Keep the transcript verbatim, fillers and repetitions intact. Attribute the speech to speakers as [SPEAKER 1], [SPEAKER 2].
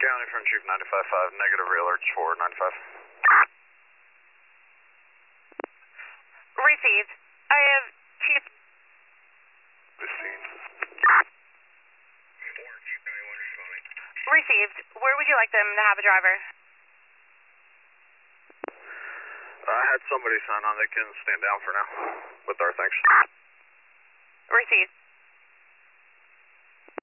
[SPEAKER 1] County from Chief ninety-five five, negative re-alerts for ninety-five.
[SPEAKER 2] Received. I have Chief.
[SPEAKER 1] Received.
[SPEAKER 2] Received. Where would you like them to have a driver?
[SPEAKER 1] I had somebody sign on. They can stand down for now with our thanks.
[SPEAKER 2] Received.